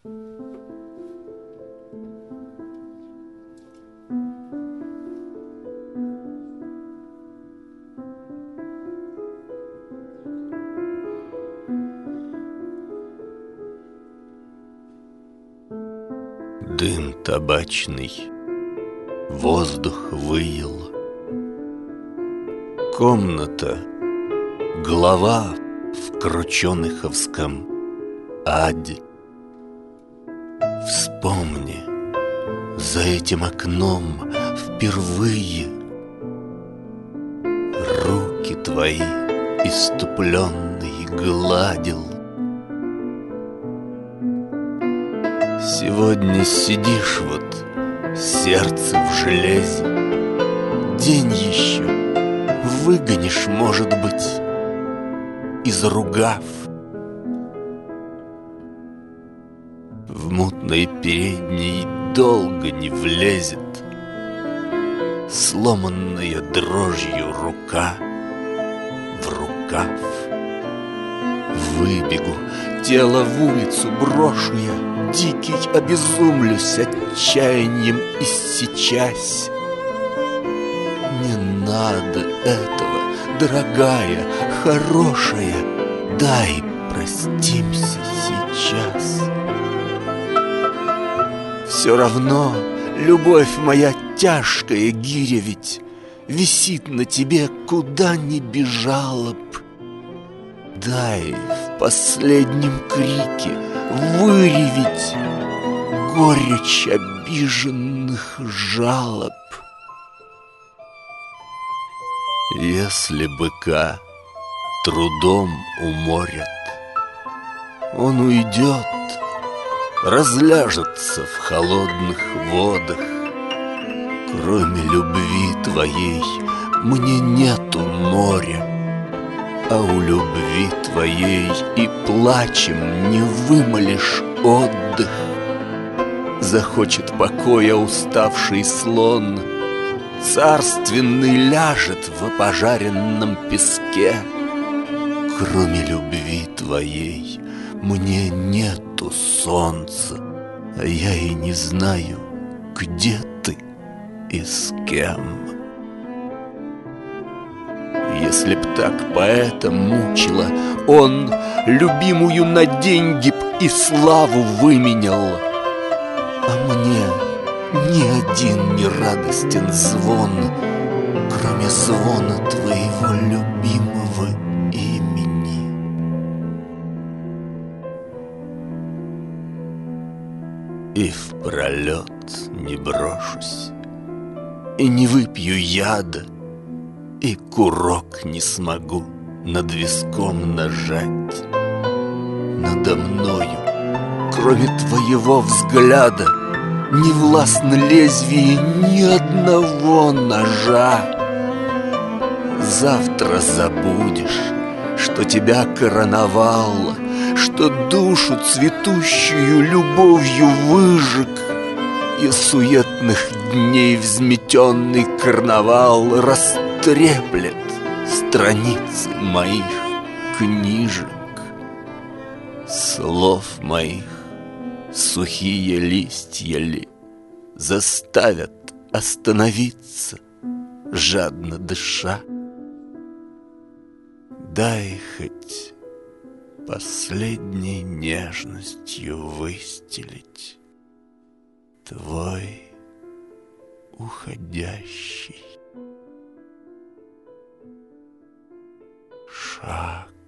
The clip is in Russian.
Дым табачный, воздух выел. Комната, глава в крученыховском аде. Вспомни, за этим окном впервые руки твои иступленные гладил. Сегодня сидишь вот, сердце в железе. День еще выгонишь, может быть, изругав. В мутной передней долго не влезет сломанная дрожью рука в рукав. Выбегу, тело в улицу брошу я, дикий обезумлюсь, отчаянием иссечась. Не надо этого, дорогая, хорошая, дай простимся сейчас. Все равно, любовь моя тяжкая гиря ведь висит на тебе, куда ни бежала б. Дай в последнем крике выревить горечь обиженных жалоб. Если быка трудом уморят, он уйдет, разляжется в холодных водах. Кроме любви твоей мне нету моря, а у любви твоей и плачем не вымолишь отдых. Захочет покоя уставший слон, царственный ляжет в опожаренном песке. Кроме любви твоей мне нету солнца, а я и не знаю, где ты и с кем. Если б так поэта мучило, он любимую на деньги б и славу выменял. А мне ни один не радостен звон, кроме звона твоего любимого имени. И впролет не брошусь, и не выпью яда, и курок не смогу над виском нажать. Надо мною, кроме твоего взгляда, не властно лезвие ни одного ножа. Завтра забудешь, что тебя короновал, что душу цветущую любовью выжег, и суетных дней взметенный карнавал растреплет страницы моих книжек. Слов моих сухие листья ли заставят остановиться, жадно дыша? Дай хоть последней нежностью выстелить твой уходящий шаг.